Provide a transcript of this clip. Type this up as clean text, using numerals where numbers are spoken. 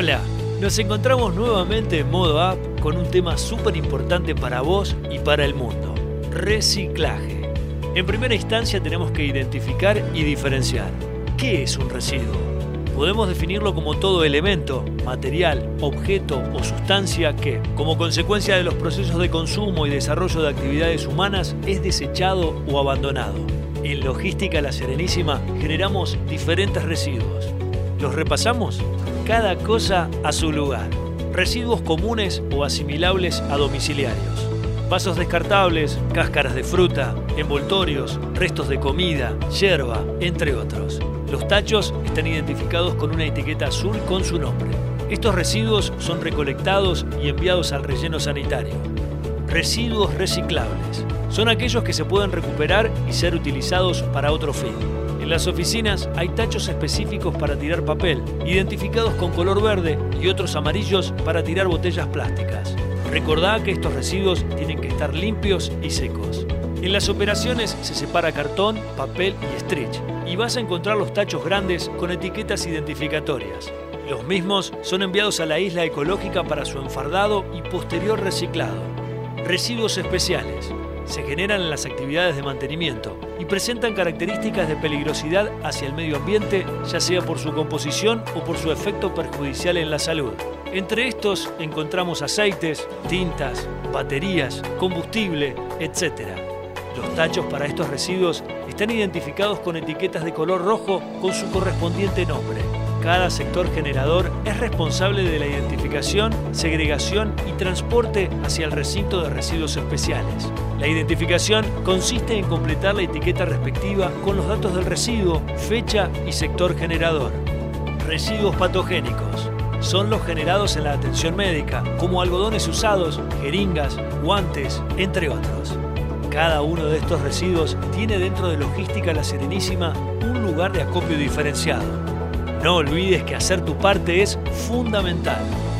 Hola, nos encontramos nuevamente en modo app con un tema súper importante para vos y para el mundo: reciclaje. En primera instancia tenemos que identificar y diferenciar. ¿Qué es un residuo? Podemos definirlo como todo elemento, material, objeto o sustancia que, como consecuencia de los procesos de consumo y desarrollo de actividades humanas, es desechado o abandonado. En Logística La Serenísima generamos diferentes residuos. ¿Los repasamos? Cada cosa a su lugar. Residuos comunes o asimilables a domiciliarios. Vasos descartables, cáscaras de fruta, envoltorios, restos de comida, yerba, entre otros. Los tachos están identificados con una etiqueta azul con su nombre. Estos residuos son recolectados y enviados al relleno sanitario. Residuos reciclables. Son aquellos que se pueden recuperar y ser utilizados para otro fin. En las oficinas hay tachos específicos para tirar papel, identificados con color verde, y otros amarillos para tirar botellas plásticas. Recordá que estos residuos tienen que estar limpios y secos. En las operaciones se separa cartón, papel y stretch, y vas a encontrar los tachos grandes con etiquetas identificatorias. Los mismos son enviados a la isla ecológica para su enfardado y posterior reciclado. Residuos especiales. Se generan en las actividades de mantenimiento y presentan características de peligrosidad hacia el medio ambiente, ya sea por su composición o por su efecto perjudicial en la salud. Entre estos encontramos aceites, tintas, baterías, combustible, etc. Los tachos para estos residuos están identificados con etiquetas de color rojo con su correspondiente nombre. Cada sector generador es responsable de la identificación, segregación y transporte hacia el recinto de residuos especiales. La identificación consiste en completar la etiqueta respectiva con los datos del residuo, fecha y sector generador. Residuos patogénicos. Son los generados en la atención médica, como algodones usados, jeringas, guantes, entre otros. Cada uno de estos residuos tiene dentro de Logística La Serenísima un lugar de acopio diferenciado. No olvides que hacer tu parte es fundamental.